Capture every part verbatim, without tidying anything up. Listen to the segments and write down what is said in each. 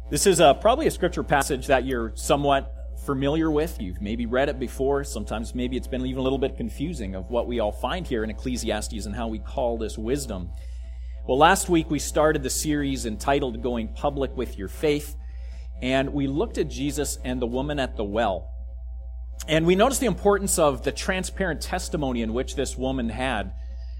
This is uh, probably a scripture passage that you're somewhat familiar with. You've maybe read it before. Sometimes maybe it's been even a little bit confusing of what we all find here in Ecclesiastes and how we call this wisdom. Well, last week we started the series entitled Going Public with Your Faith, and we looked at Jesus and the woman at the well. And we noticed the importance of the transparent testimony in which this woman had.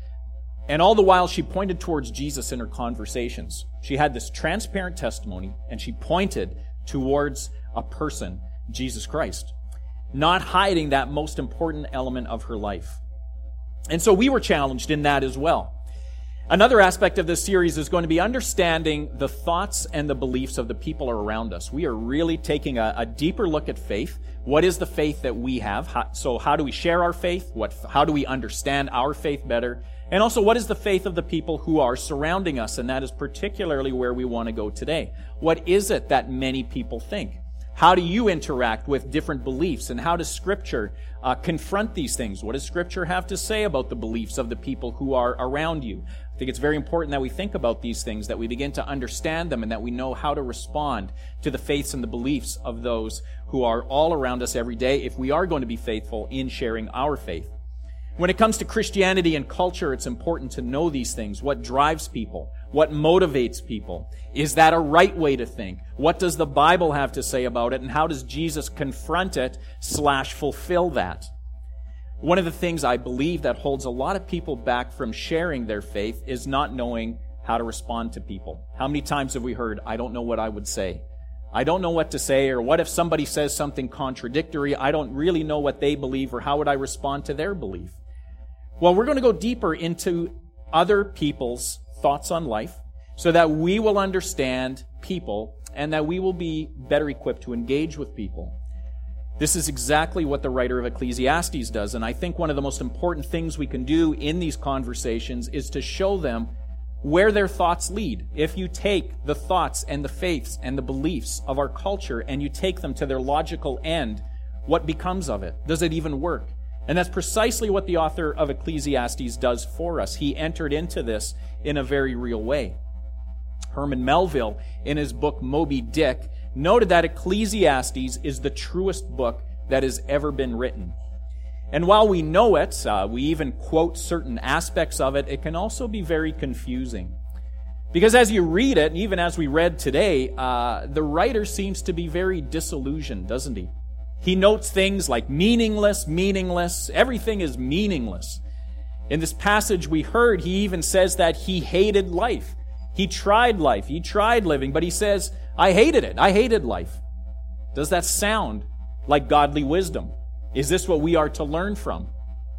And all the while she pointed towards Jesus in her conversations. She had this transparent testimony, and she pointed towards a person, Jesus Christ, not hiding that most important element of her life. And so we were challenged in that as well. Another aspect of this series is going to be understanding the thoughts and the beliefs of the people around us. We are really taking a, a deeper look at faith. What is the faith that we have? How, so how do we share our faith? What, how do we understand our faith better? And also, what is the faith of the people who are surrounding us? And that is particularly where we want to go today. What is it that many people think? How do you interact with different beliefs? And how does Scripture uh, confront these things? What does Scripture have to say about the beliefs of the people who are around you? I think it's very important that we think about these things, that we begin to understand them, and that we know how to respond to the faiths and the beliefs of those who are all around us every day if we are going to be faithful in sharing our faith. When it comes to Christianity and culture, it's important to know these things. What drives people? What motivates people? Is that a right way to think? What does the Bible have to say about it? And how does Jesus confront it slash fulfill that? One of the things I believe that holds a lot of people back from sharing their faith is not knowing how to respond to people. How many times have we heard, I don't know what I would say? I don't know what to say, or what if somebody says something contradictory? I don't really know what they believe, or how would I respond to their belief? Well, we're going to go deeper into other people's thoughts on life so that we will understand people and that we will be better equipped to engage with people. This is exactly what the writer of Ecclesiastes does, and I think one of the most important things we can do in these conversations is to show them where their thoughts lead. If you take the thoughts and the faiths and the beliefs of our culture and you take them to their logical end, what becomes of it? Does it even work? And that's precisely what the author of Ecclesiastes does for us. He entered into this in a very real way. Herman Melville, in his book Moby Dick, noted that Ecclesiastes is the truest book that has ever been written. And while we know it, uh, we even quote certain aspects of it, it can also be very confusing. Because as you read it, and even as we read today, uh, the writer seems to be very disillusioned, doesn't he? He notes things like meaningless, meaningless. Everything is meaningless. In this passage we heard, he even says that he hated life. He tried life. He tried living, but he says, I hated it. I hated life. Does that sound like godly wisdom? Is this what we are to learn from?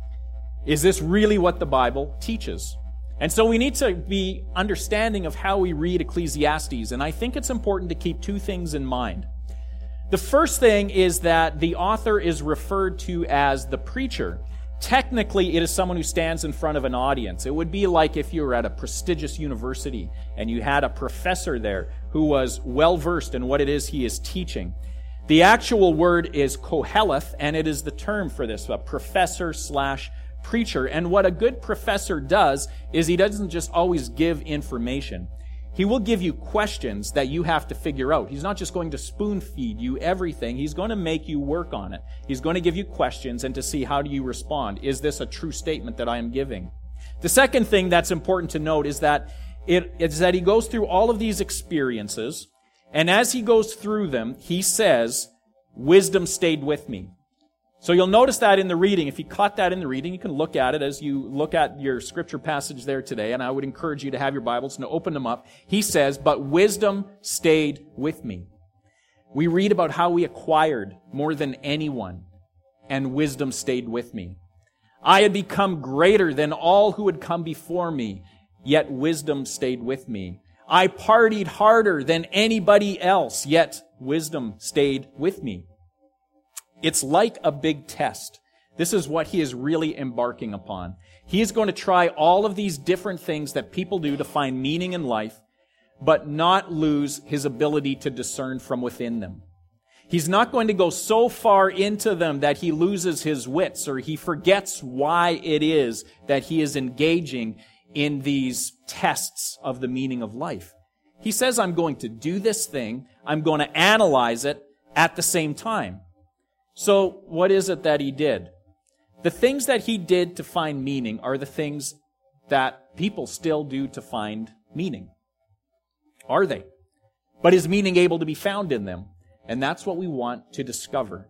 Is this really what the Bible teaches? And so we need to be understanding of how we read Ecclesiastes, and I think it's important to keep two things in mind. The first thing is that the author is referred to as the preacher. Technically, it is someone who stands in front of an audience. It would be like if you were at a prestigious university and you had a professor there who was well-versed in what it is he is teaching. The actual word is koheleth, and it is the term for this, a professor slash preacher. And what a good professor does is he doesn't just always give information. He will give you questions that you have to figure out. He's not just going to spoon-feed you everything. He's going to make you work on it. He's going to give you questions and to see how do you respond. Is this a true statement that I am giving? The second thing that's important to note is that it is that he goes through all of these experiences, and as he goes through them, he says, wisdom stayed with me. So you'll notice that in the reading. If you caught that in the reading, you can look at it as you look at your scripture passage there today, and I would encourage you to have your Bibles and to open them up. He says, but wisdom stayed with me. We read about how we acquired more than anyone, and wisdom stayed with me. I had become greater than all who had come before me, yet wisdom stayed with me. I partied harder than anybody else, yet wisdom stayed with me. It's like a big test. This is what he is really embarking upon. He is going to try all of these different things that people do to find meaning in life, but not lose his ability to discern from within them. He's not going to go so far into them that he loses his wits or he forgets why it is that he is engaging in these tests of the meaning of life. He says, I'm going to do this thing. I'm going to analyze it at the same time. So what is it that he did? The things that he did to find meaning are the things that people still do to find meaning. Are they? But is meaning able to be found in them? And that's what we want to discover.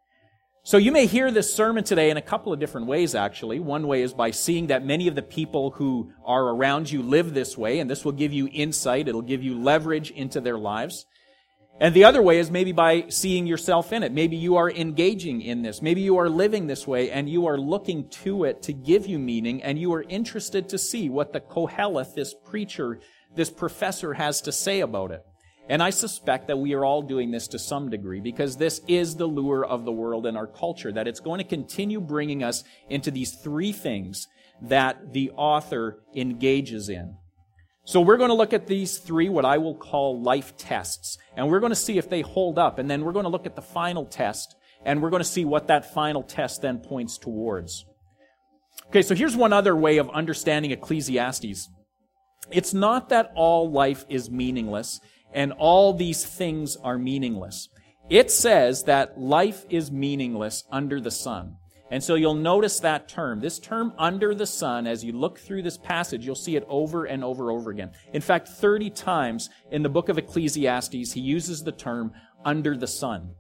So you may hear this sermon today in a couple of different ways, actually. One way is by seeing that many of the people who are around you live this way, and this will give you insight. It'll give you leverage into their lives. And the other way is maybe by seeing yourself in it. Maybe you are engaging in this. Maybe you are living this way, and you are looking to it to give you meaning, and you are interested to see what the Koheleth, this preacher, this professor, has to say about it. And I suspect that we are all doing this to some degree because this is the lure of the world and our culture, that it's going to continue bringing us into these three things that the author engages in. So we're going to look at these three, what I will call life tests, and we're going to see if they hold up, and then we're going to look at the final test, and we're going to see what that final test then points towards. Okay, so here's one other way of understanding Ecclesiastes. It's not that all life is meaningless, and all these things are meaningless. It says that life is meaningless under the sun. And so you'll notice that term. This term, under the sun, as you look through this passage, you'll see it over and over and over again. In fact, thirty times in the book of Ecclesiastes, he uses the term under the sun.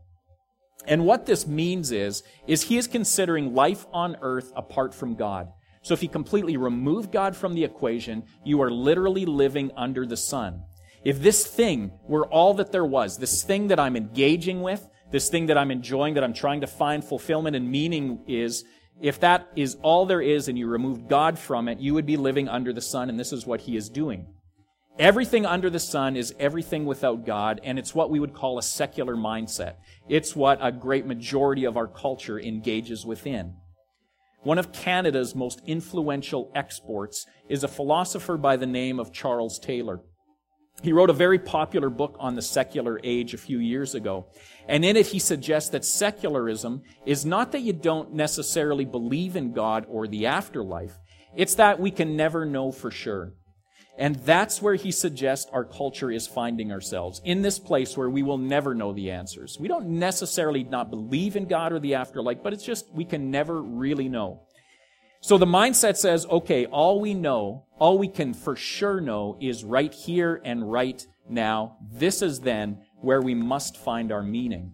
And what this means is, is he is considering life on earth apart from God. So if you completely remove God from the equation, you are literally living under the sun. If this thing were all that there was, this thing that I'm engaging with, this thing that I'm enjoying, that I'm trying to find fulfillment and meaning is, if that is all there is and you removed God from it, you would be living under the sun, and this is what he is doing. Everything under the sun is everything without God, and it's what we would call a secular mindset. It's what a great majority of our culture engages within. One of Canada's most influential exports is a philosopher by the name of Charles Taylor. He wrote a very popular book on the secular age a few years ago. And in it he suggests that secularism is not that you don't necessarily believe in God or the afterlife. It's that we can never know for sure. And that's where he suggests our culture is finding ourselves, in this place where we will never know the answers. We don't necessarily not believe in God or the afterlife, but it's just we can never really know. So the mindset says, okay, all we know, all we can for sure know is right here and right now. This is then where we must find our meaning.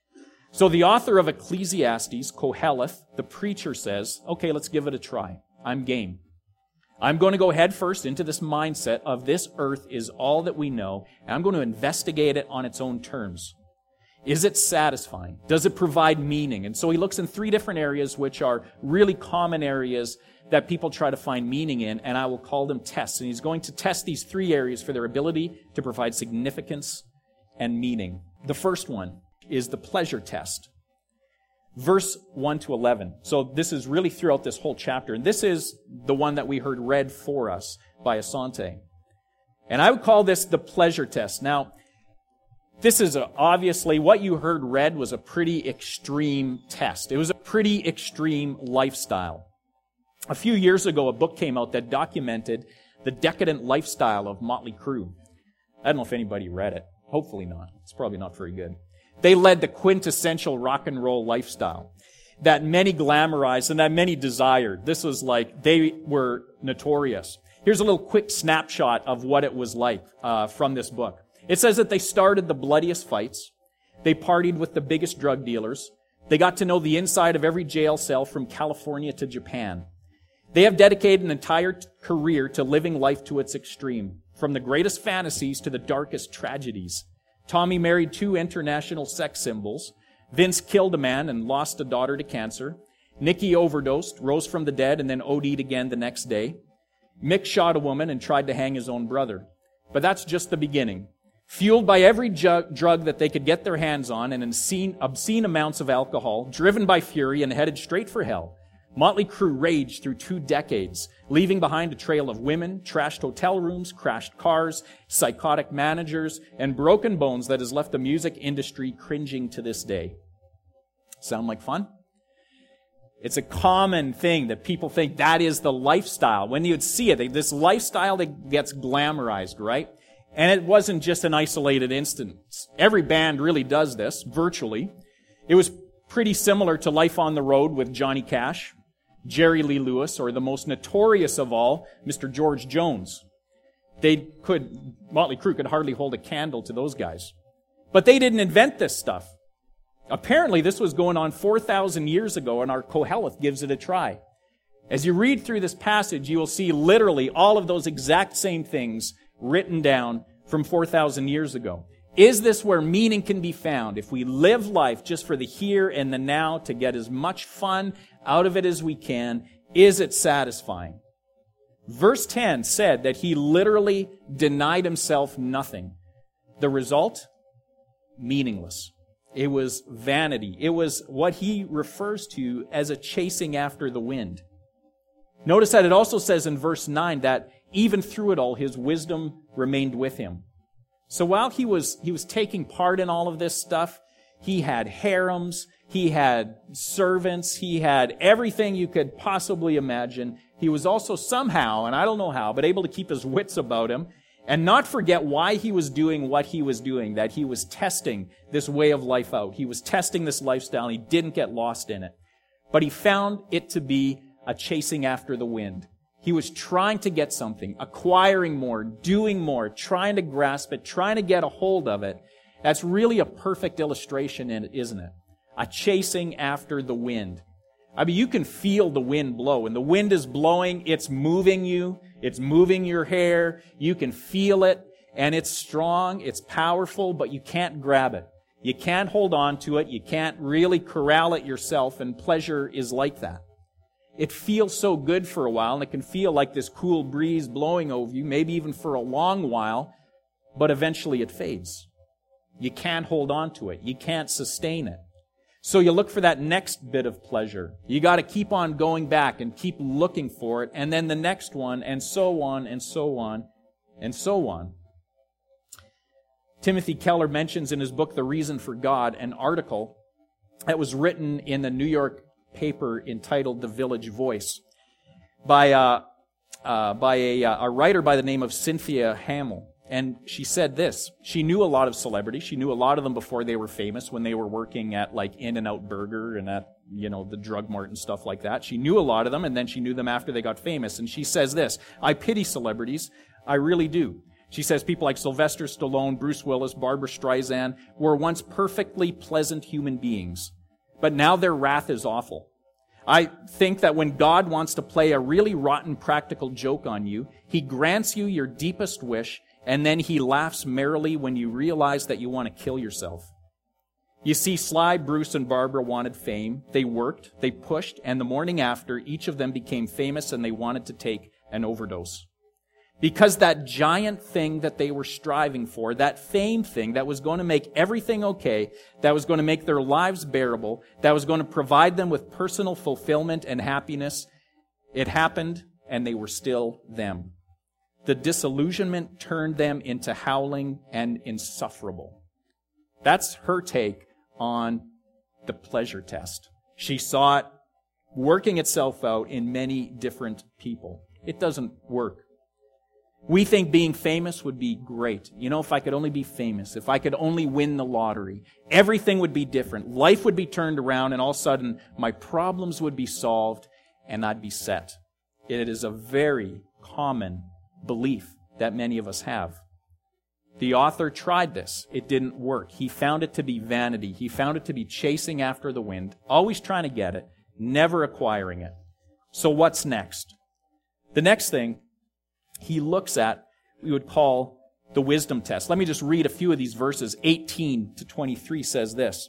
So the author of Ecclesiastes, Koheleth, the preacher, says, okay, let's give it a try. I'm game. I'm going to go head first into this mindset of this earth is all that we know, and I'm going to investigate it on its own terms. Is it satisfying? Does it provide meaning? And so he looks in three different areas which are really common areas that people try to find meaning in, and I will call them tests. And he's going to test these three areas for their ability to provide significance and meaning. The first one is the pleasure test. Verse one to eleven. So this is really throughout this whole chapter. And this is the one that we heard read for us by Asante. And I would call this the pleasure test. Now, this is a, obviously, what you heard read was a pretty extreme test. It was a pretty extreme lifestyle. A few years ago, a book came out that documented the decadent lifestyle of Motley Crue. I don't know if anybody read it. Hopefully not. It's probably not very good. They led the quintessential rock and roll lifestyle that many glamorized and that many desired. This was like, they were notorious. Here's a little quick snapshot of what it was like uh, from this book. It says that they started the bloodiest fights. They partied with the biggest drug dealers. They got to know the inside of every jail cell from California to Japan. They have dedicated an entire t- career to living life to its extreme, from the greatest fantasies to the darkest tragedies. Tommy married two international sex symbols. Vince killed a man and lost a daughter to cancer. Nicky overdosed, rose from the dead, and then OD'd again the next day. Mick shot a woman and tried to hang his own brother. But that's just the beginning. Fueled by every ju- drug that they could get their hands on and obscene, obscene amounts of alcohol, driven by fury and headed straight for hell, Motley Crue raged through two decades, leaving behind a trail of women, trashed hotel rooms, crashed cars, psychotic managers, and broken bones that has left the music industry cringing to this day. Sound like fun? It's a common thing that people think that is the lifestyle. When you'd see it, this lifestyle that gets glamorized, right? And it wasn't just an isolated instance. Every band really does this, virtually. It was pretty similar to Life on the Road with Johnny Cash, Jerry Lee Lewis, or the most notorious of all, Mister George Jones. They could, Motley Crue could hardly hold a candle to those guys. But they didn't invent this stuff. Apparently this was going on four thousand years ago, and our Koheleth gives it a try. As you read through this passage, you will see literally all of those exact same things written down from four thousand years ago. Is this where meaning can be found? If we live life just for the here and the now to get as much fun out of it as we can, is it satisfying? Verse ten said that he literally denied himself nothing. The result? Meaningless. It was vanity. It was what he refers to as a chasing after the wind. Notice that it also says in verse nine that even through it all, his wisdom remained with him. So while he was, he was taking part in all of this stuff, he had harems, he had servants, he had everything you could possibly imagine. He was also somehow, and I don't know how, but able to keep his wits about him and not forget why he was doing what he was doing, that he was testing this way of life out. He was testing this lifestyle, and he didn't get lost in it. But he found it to be a chasing after the wind. He was trying to get something, acquiring more, doing more, trying to grasp it, trying to get a hold of it. That's really a perfect illustration in it, isn't it? A chasing after the wind. I mean, you can feel the wind blow. And the wind is blowing, it's moving you, it's moving your hair, you can feel it, and it's strong, it's powerful, but you can't grab it. You can't hold on to it, you can't really corral it yourself, and pleasure is like that. It feels so good for a while, and it can feel like this cool breeze blowing over you, maybe even for a long while, but eventually it fades. You can't hold on to it. You can't sustain it. So you look for that next bit of pleasure. You got to keep on going back and keep looking for it, and then the next one, and so on, and so on, and so on. Timothy Keller mentions in his book, The Reason for God, an article that was written in the New York paper entitled The Village Voice by, uh, uh, by a, a writer by the name of Cynthia Hamel. And she said this. She knew a lot of celebrities. She knew a lot of them before they were famous, when they were working at like In-N-Out Burger and at, you know, the Drug Mart and stuff like that. She knew a lot of them, and then she knew them after they got famous. And she says this: I pity celebrities. I really do. She says people like Sylvester Stallone, Bruce Willis, Barbara Streisand were once perfectly pleasant human beings. But now their wrath is awful. I think that when God wants to play a really rotten practical joke on you, He grants you your deepest wish, and then He laughs merrily when you realize that you want to kill yourself. You see, Sly, Bruce, and Barbara wanted fame. They worked, they pushed, and the morning after, each of them became famous, and they wanted to take an overdose. Because that giant thing that they were striving for, that fame thing that was going to make everything okay, that was going to make their lives bearable, that was going to provide them with personal fulfillment and happiness, it happened, and they were still them. The disillusionment turned them into howling and insufferable. That's her take on the pleasure test. She saw it working itself out in many different people. It doesn't work. We think being famous would be great. You know, if I could only be famous, if I could only win the lottery, everything would be different. Life would be turned around, and all of a sudden, my problems would be solved, and I'd be set. It is a very common belief that many of us have. The author tried this. It didn't work. He found it to be vanity. He found it to be chasing after the wind, always trying to get it, never acquiring it. So what's next? The next thing he looks at, we would call the wisdom test. Let me just read a few of these verses. eighteen to twenty-three says this.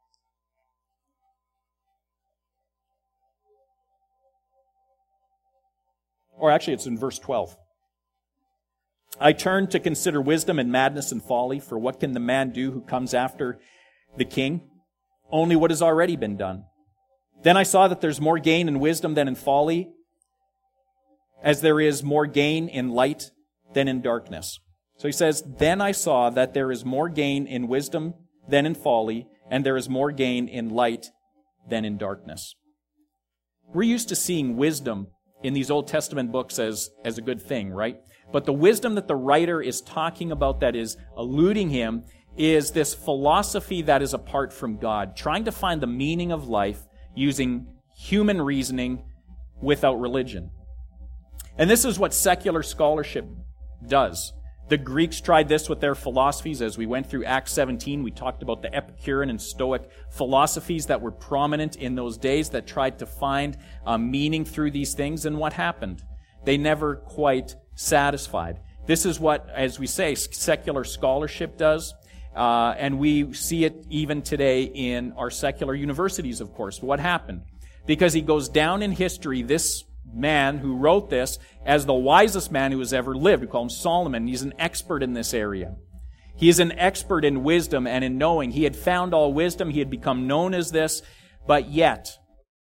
Or actually, it's in verse twelve. I turned to consider wisdom and madness and folly, for what can the man do who comes after the king? Only what has already been done. Then I saw that there's more gain in wisdom than in folly, as there is more gain in light than in darkness. So he says, then I saw that there is more gain in wisdom than in folly, and there is more gain in light than in darkness. We're used to seeing wisdom in these Old Testament books as, as a good thing, right? But the wisdom that the writer is talking about that is eluding him is this philosophy that is apart from God, trying to find the meaning of life using human reasoning without religion. And this is what secular scholarship does. The Greeks tried this with their philosophies. As we went through Acts seventeen, we talked about the Epicurean and Stoic philosophies that were prominent in those days that tried to find uh, meaning through these things. And what happened? They never quite satisfied. This is what, as we say, secular scholarship does. Uh, and we see it even today in our secular universities, of course. What happened? Because he goes down in history, this man who wrote this, as the wisest man who has ever lived. We call him Solomon. He's an expert in this area. He is an expert in wisdom and in knowing. He had found all wisdom. He had become known as this. But yet,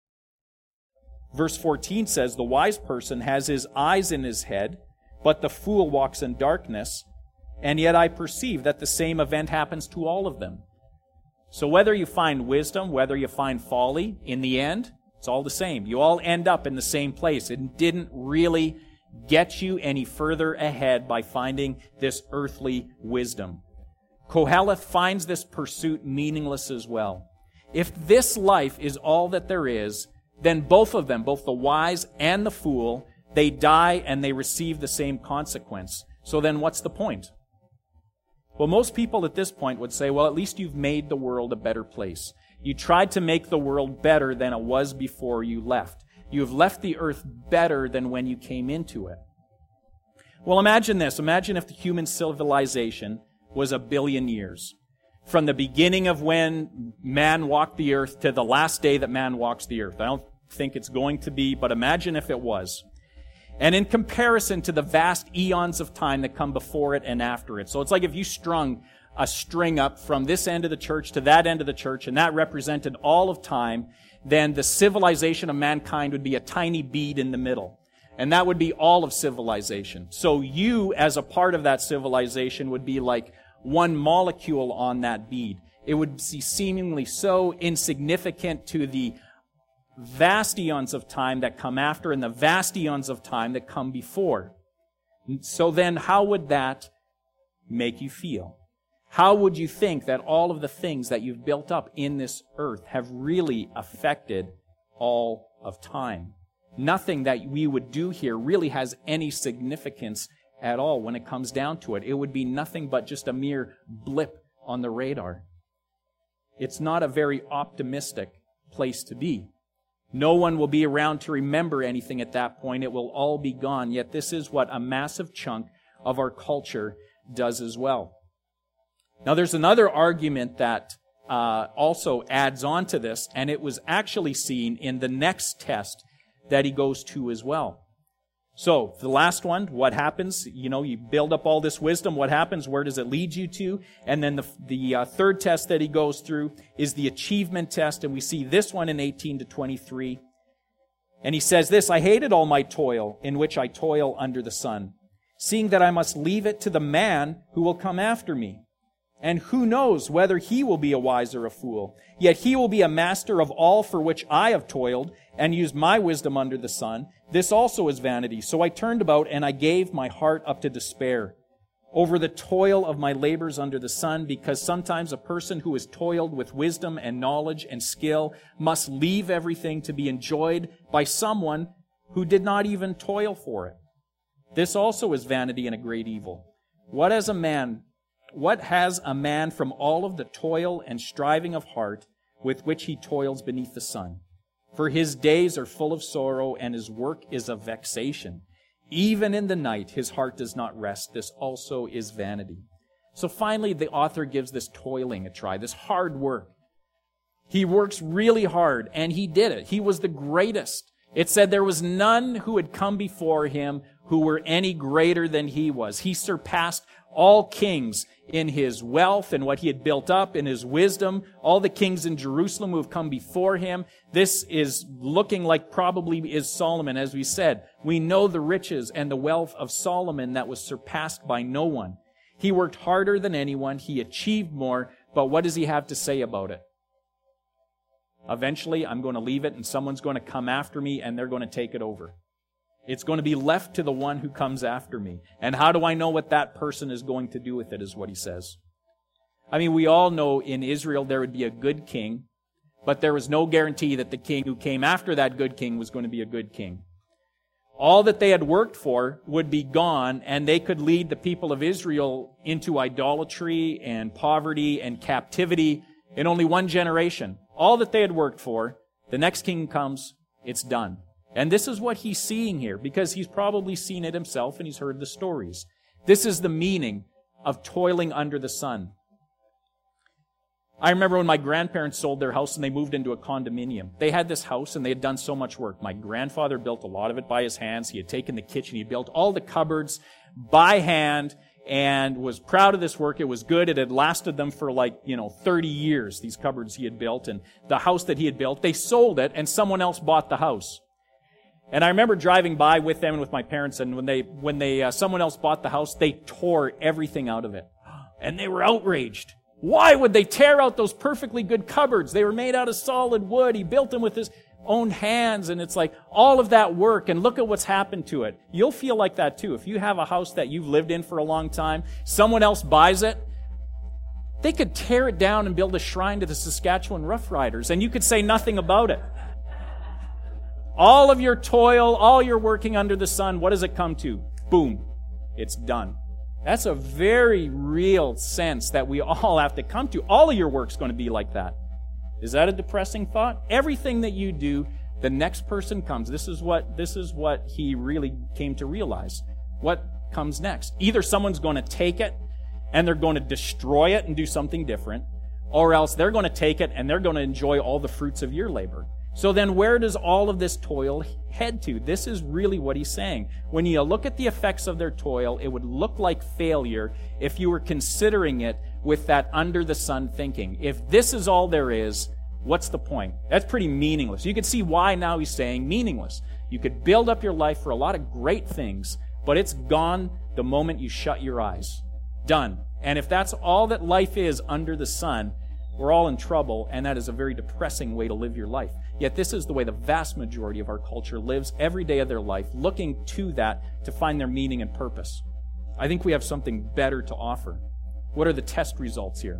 verse fourteen says, the wise person has his eyes in his head, but the fool walks in darkness. And yet I perceive that the same event happens to all of them. So whether you find wisdom, whether you find folly, in the end, it's all the same. You all end up in the same place. It didn't really get you any further ahead by finding this earthly wisdom. Koheleth finds this pursuit meaningless as well. If this life is all that there is, then both of them, both the wise and the fool, they die and they receive the same consequence. So then what's the point? Well, most people at this point would say, well, at least you've made the world a better place. You tried to make the world better than it was before you left. You have left the earth better than when you came into it. Well, imagine this. Imagine if the human civilization was a billion years. From the beginning of when man walked the earth to the last day that man walks the earth. I don't think it's going to be, but imagine if it was. And in comparison to the vast eons of time that come before it and after it. So it's like if you strung a string up from this end of the church to that end of the church, and that represented all of time, then the civilization of mankind would be a tiny bead in the middle. And that would be all of civilization. So you, as a part of that civilization, would be like one molecule on that bead. It would be seemingly so insignificant to the vast eons of time that come after and the vast eons of time that come before. So then how would that make you feel? How would you think that all of the things that you've built up in this earth have really affected all of time? Nothing that we would do here really has any significance at all when it comes down to it. It would be nothing but just a mere blip on the radar. It's not a very optimistic place to be. No one will be around to remember anything at that point. It will all be gone. Yet this is what a massive chunk of our culture does as well. Now there's another argument that uh, also adds on to this, and it was actually seen in the next test that he goes to as well. So, the last one, what happens? You know, you build up all this wisdom. What happens? Where does it lead you to? And then the, the uh, third test that he goes through is the achievement test. And we see this one in eighteen to twenty-three. And he says this, I hated all my toil, in which I toil under the sun, seeing that I must leave it to the man who will come after me. And who knows whether he will be a wise or a fool? Yet he will be a master of all for which I have toiled and used my wisdom under the sun. This also is vanity. So I turned about and I gave my heart up to despair over the toil of my labors under the sun, because sometimes a person who has toiled with wisdom and knowledge and skill must leave everything to be enjoyed by someone who did not even toil for it. This also is vanity and a great evil. What has a man What has a man from all of the toil and striving of heart with which he toils beneath the sun? For his days are full of sorrow, and his work is a vexation. Even in the night his heart does not rest. This also is vanity. So finally the author gives this toiling a try, this hard work. He works really hard, and he did it. He was the greatest. It said there was none who had come before him who were any greater than he was. He surpassed all kings in his wealth and what he had built up, in his wisdom, all the kings in Jerusalem who have come before him. This is looking like probably is Solomon, as we said. We know the riches and the wealth of Solomon that was surpassed by no one. He worked harder than anyone. He achieved more. But what does he have to say about it? Eventually, I'm going to leave it and someone's going to come after me and they're going to take it over. It's going to be left to the one who comes after me. And how do I know what that person is going to do with it, is what he says. I mean, we all know in Israel there would be a good king, but there was no guarantee that the king who came after that good king was going to be a good king. All that they had worked for would be gone, and they could lead the people of Israel into idolatry and poverty and captivity in only one generation. All that they had worked for, the next king comes, it's done. And this is what he's seeing here, because he's probably seen it himself and he's heard the stories. This is the meaning of toiling under the sun. I remember when my grandparents sold their house and they moved into a condominium. They had this house and they had done so much work. My grandfather built a lot of it by his hands. He had taken the kitchen, he built all the cupboards by hand and was proud of this work. It was good. It had lasted them for like, you know, thirty years, these cupboards he had built. And the house that he had built, they sold it and someone else bought the house. And I remember driving by with them and with my parents, and when they, when they, uh, someone else bought the house, they tore everything out of it. And they were outraged. Why would they tear out those perfectly good cupboards? They were made out of solid wood. He built them with his own hands, and it's like all of that work, and look at what's happened to it. You'll feel like that too. If you have a house that you've lived in for a long time, someone else buys it, they could tear it down and build a shrine to the Saskatchewan Roughriders, and you could say nothing about it. All of your toil, all your working under the sun, what does it come to? Boom. It's done. That's a very real sense that we all have to come to. All of your work's going to be like that. Is that a depressing thought? Everything that you do, the next person comes. This is what, this is what he really came to realize. What comes next? Either someone's going to take it and they're going to destroy it and do something different, or else they're going to take it and they're going to enjoy all the fruits of your labor. So then where does all of this toil head to? This is really what he's saying. When you look at the effects of their toil, it would look like failure if you were considering it with that under the sun thinking. If this is all there is, what's the point? That's pretty meaningless. You can see why now he's saying meaningless. You could build up your life for a lot of great things, but it's gone the moment you shut your eyes. Done. And if that's all that life is under the sun, we're all in trouble, and that is a very depressing way to live your life. Yet this is the way the vast majority of our culture lives every day of their life, looking to that to find their meaning and purpose. I think we have something better to offer. What are the test results here?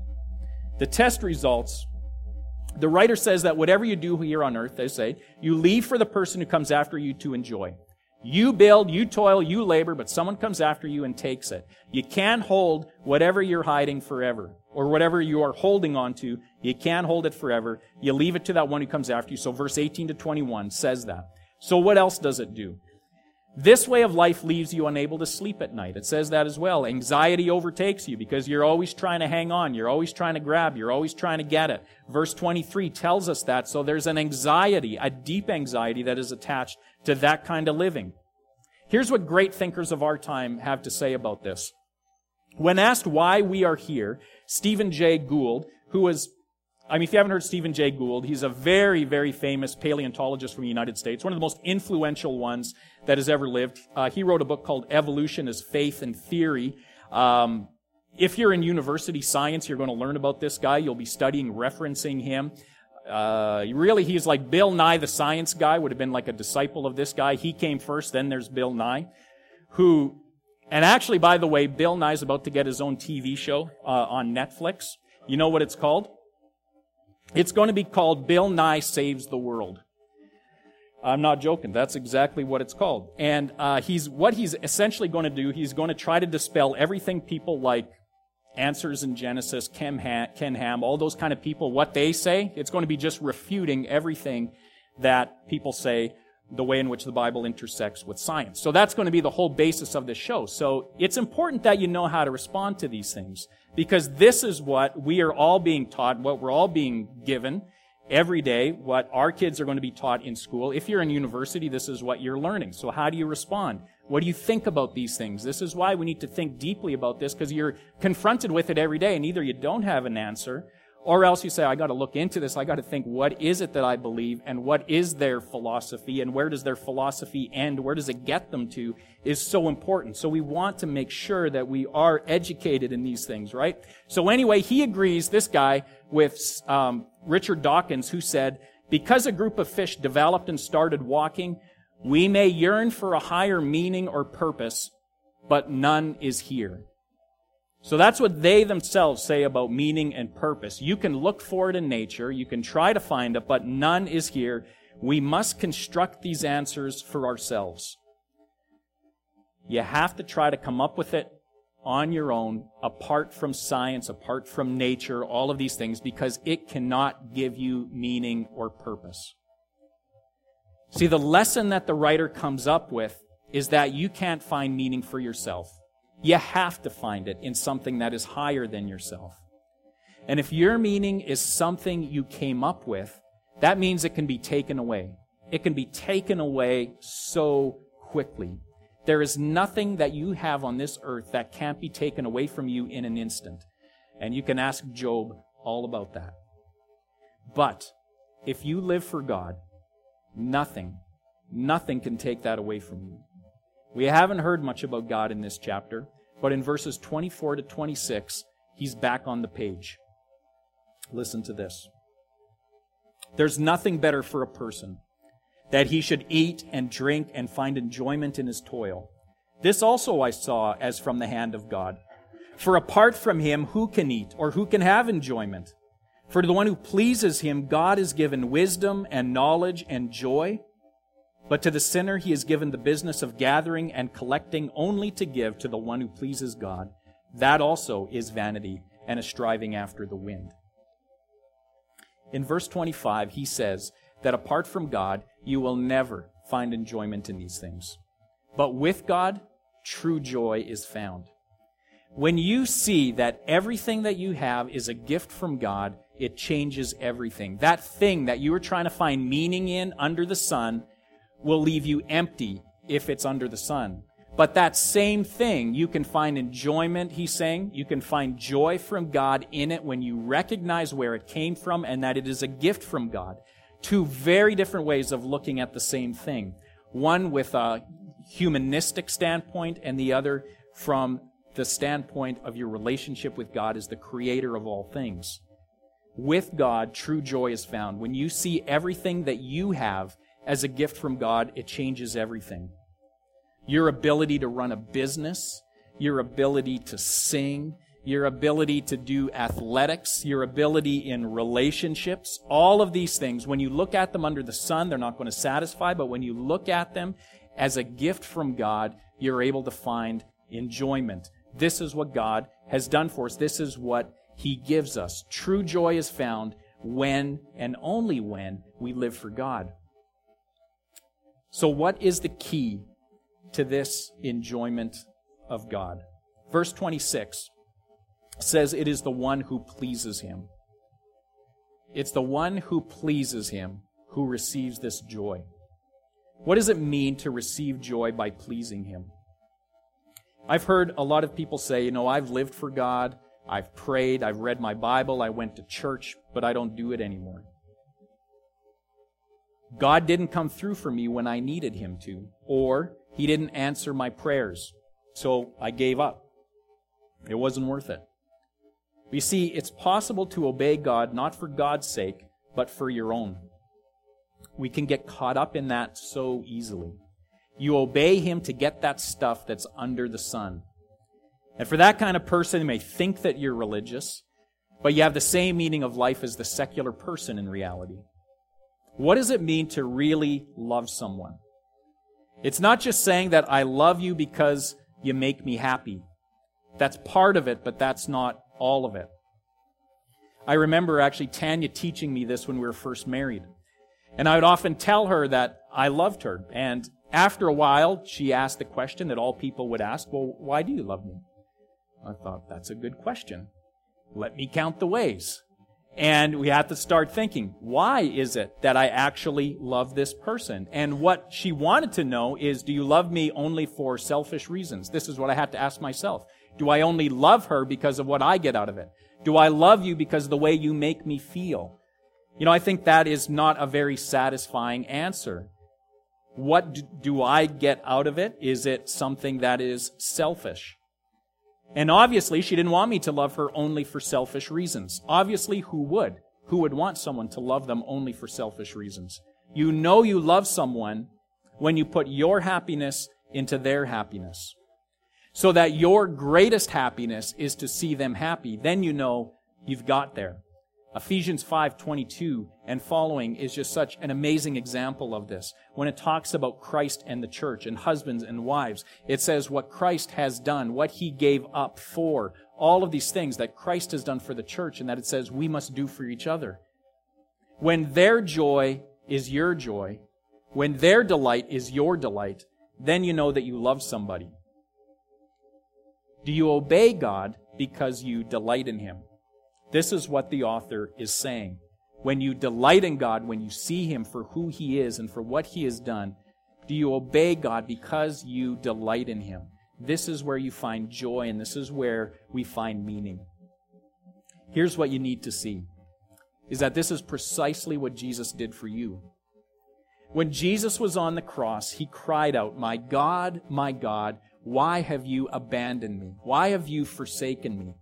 The test results, the writer says that whatever you do here on earth, they say, you leave for the person who comes after you to enjoy. You build, you toil, you labor, but someone comes after you and takes it. You can't hold whatever you're hiding forever, or whatever you are holding on to. You can't hold it forever. You leave it to that one who comes after you. So verse eighteen to twenty-one says that. So what else does it do? This way of life leaves you unable to sleep at night. It says that as well. Anxiety overtakes you because you're always trying to hang on. You're always trying to grab. You're always trying to get it. Verse twenty-three tells us that. So there's an anxiety, a deep anxiety that is attached to that kind of living. Here's what great thinkers of our time have to say about this. When asked why we are here, Stephen Jay Gould, who was, I mean, if you haven't heard Stephen Jay Gould, he's a very, very famous paleontologist from the United States, one of the most influential ones that has ever lived. Uh, he wrote a book called Evolution as Faith and Theory. Um, if you're in university science, you're going to learn about this guy. You'll be studying, referencing him. Uh, really, he's like Bill Nye, the science guy, would have been like a disciple of this guy. He came first, then there's Bill Nye, who, and actually, by the way, Bill Nye's about to get his own T V show uh, on Netflix. You know what it's called? It's going to be called Bill Nye Saves the World. I'm not joking. That's exactly what it's called. And uh, he's what he's essentially going to do, he's going to try to dispel everything people like Answers in Genesis, Ken Ham, Ken Ham, all those kind of people, what they say. It's going to be just refuting everything that people say, the way in which the Bible intersects with science. So that's going to be the whole basis of this show. So it's important that you know how to respond to these things, because this is what we are all being taught, what we're all being given every day, what our kids are going to be taught in school. If you're in university, this is what you're learning. So how do you respond? What do you think about these things? This is why we need to think deeply about this, because you're confronted with it every day, and either you don't have an answer, or else you say, I got to look into this. I got to think, what is it that I believe, and what is their philosophy, and where does their philosophy end? Where does it get them to? Is so important. So we want to make sure that we are educated in these things, right? So anyway, he agrees, this guy, with um, Richard Dawkins, who said, because a group of fish developed and started walking, We may yearn for a higher meaning or purpose, but none is here. So that's what they themselves say about meaning and purpose. You can look for it in nature, you can try to find it, but none is here. We must construct these answers for ourselves. You have to try to come up with it on your own, apart from science, apart from nature, all of these things, because it cannot give you meaning or purpose. See, the lesson that the writer comes up with is that you can't find meaning for yourself. You have to find it in something that is higher than yourself. And if your meaning is something you came up with, that means it can be taken away. It can be taken away so quickly. There is nothing that you have on this earth that can't be taken away from you in an instant. And you can ask Job all about that. But if you live for God, nothing, nothing can take that away from you. We haven't heard much about God in this chapter, but in verses twenty-four to twenty-six, he's back on the page. Listen to this. There's nothing better for a person, that he should eat and drink and find enjoyment in his toil. This also I saw as from the hand of God. For apart from him, who can eat, or who can have enjoyment? For to the one who pleases him, God has given wisdom and knowledge and joy. But to the sinner he has given the business of gathering and collecting only to give to the one who pleases God. That also is vanity and a striving after the wind. In verse twenty-five, he says that apart from God, you will never find enjoyment in these things. But with God, true joy is found. When you see that everything that you have is a gift from God, it changes everything. That thing that you were trying to find meaning in under the sun will leave you empty if it's under the sun. But that same thing, you can find enjoyment, he's saying. You can find joy from God in it when you recognize where it came from and that it is a gift from God. Two very different ways of looking at the same thing. One with a humanistic standpoint and the other from the standpoint of your relationship with God as the creator of all things. With God, true joy is found. When you see everything that you have as a gift from God, it changes everything. Your ability to run a business, your ability to sing, your ability to do athletics, your ability in relationships, all of these things, when you look at them under the sun, they're not going to satisfy, but when you look at them as a gift from God, you're able to find enjoyment. This is what God has done for us. This is what He gives us. True joy is found when and only when we live for God. So what is the key to this enjoyment of God? Verse twenty-six says it is the one who pleases Him. It's the one who pleases Him who receives this joy. What does it mean to receive joy by pleasing Him? I've heard a lot of people say, you know, I've lived for God, I've prayed, I've read my Bible, I went to church, but I don't do it anymore. God didn't come through for me when I needed Him to, or He didn't answer my prayers, so I gave up. It wasn't worth it. You see, it's possible to obey God not for God's sake, but for your own. We can get caught up in that so easily. You obey Him to get that stuff that's under the sun. And for that kind of person, you may think that you're religious, but you have the same meaning of life as the secular person in reality. What does it mean to really love someone? It's not just saying that I love you because you make me happy. That's part of it, but that's not all of it. I remember actually Tanya teaching me this when we were first married. And I would often tell her that I loved her. And after a while, she asked the question that all people would ask, well, why do you love me? I thought, that's a good question. Let me count the ways. And we had to start thinking, why is it that I actually love this person? And what she wanted to know is, do you love me only for selfish reasons? This is what I had to ask myself. Do I only love her because of what I get out of it? Do I love you because of the way you make me feel? You know, I think that is not a very satisfying answer. What do I get out of it? Is it something that is selfish? And obviously, she didn't want me to love her only for selfish reasons. Obviously, who would? Who would want someone to love them only for selfish reasons? You know you love someone when you put your happiness into their happiness, so that your greatest happiness is to see them happy. Then you know you've got there. Ephesians five twenty-two and following is just such an amazing example of this. When it talks about Christ and the church and husbands and wives, it says what Christ has done, what He gave up for, all of these things that Christ has done for the church, and that it says we must do for each other. When their joy is your joy, when their delight is your delight, then you know that you love somebody. Do you obey God because you delight in Him? This is what the author is saying. When you delight in God, when you see Him for who He is and for what He has done, do you obey God because you delight in Him? This is where you find joy, and this is where we find meaning. Here's what you need to see, is that this is precisely what Jesus did for you. When Jesus was on the cross, He cried out, "My God, my God, why have you abandoned me? Why have you forsaken me?"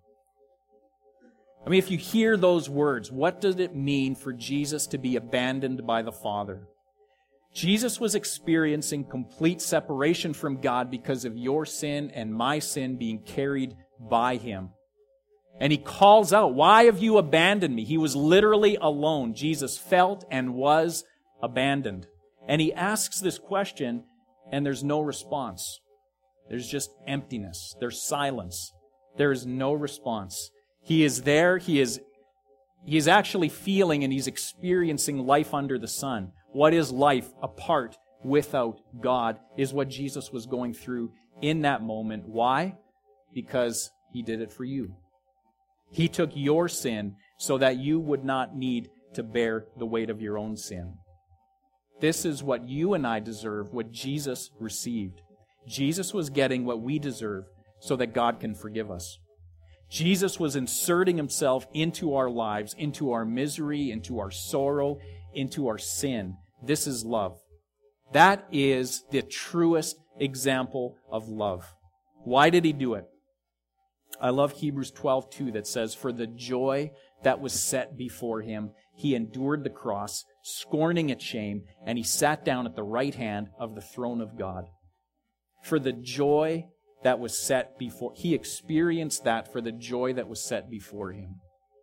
I mean, if you hear those words, what does it mean for Jesus to be abandoned by the Father? Jesus was experiencing complete separation from God because of your sin and my sin being carried by Him. And He calls out, "Why have you abandoned me?" He was literally alone. Jesus felt and was abandoned. And He asks this question, and there's no response. There's just emptiness. There's silence. There is no response. He is there. He is, he is actually feeling and He's experiencing life under the sun. What is life apart without God is what Jesus was going through in that moment. Why? Because He did it for you. He took your sin so that you would not need to bear the weight of your own sin. This is what you and I deserve, what Jesus received. Jesus was getting what we deserve so that God can forgive us. Jesus was inserting Himself into our lives, into our misery, into our sorrow, into our sin. This is love. That is the truest example of love. Why did He do it? I love Hebrews twelve two that says, "For the joy that was set before Him, He endured the cross, scorning its shame, and He sat down at the right hand of the throne of God." For the joy that was set before, He experienced that for the joy that was set before Him.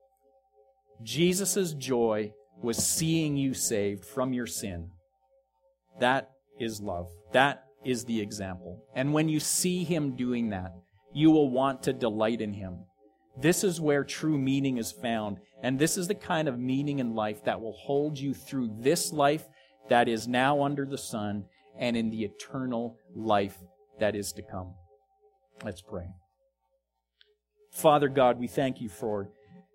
Jesus' joy was seeing you saved from your sin. That is love. That is the example. And when you see Him doing that, you will want to delight in Him. This is where true meaning is found. And this is the kind of meaning in life that will hold you through this life that is now under the sun and in the eternal life that is to come. Let's pray. Father God, we thank You for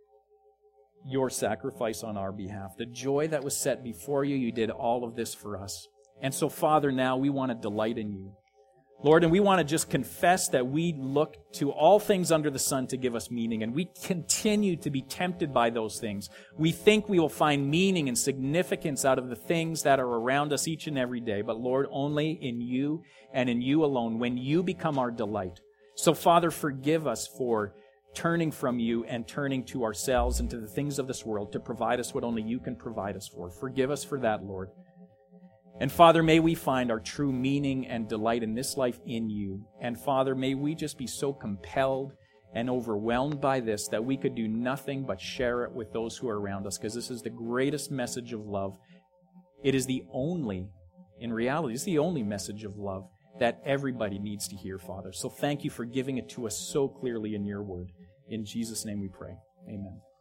Your sacrifice on our behalf. The joy that was set before You, You did all of this for us. And so, Father, now we want to delight in You. Lord, and we want to just confess that we look to all things under the sun to give us meaning, and we continue to be tempted by those things. We think we will find meaning and significance out of the things that are around us each and every day, but Lord, only in You and in You alone, when You become our delight. So, Father, forgive us for turning from You and turning to ourselves and to the things of this world to provide us what only You can provide us for. Forgive us for that, Lord. And Father, may we find our true meaning and delight in this life in You. And Father, may we just be so compelled and overwhelmed by this that we could do nothing but share it with those who are around us, because this is the greatest message of love. It is the only, in reality, it's the only message of love that everybody needs to hear, Father. So thank You for giving it to us so clearly in Your word. In Jesus' name we pray. Amen.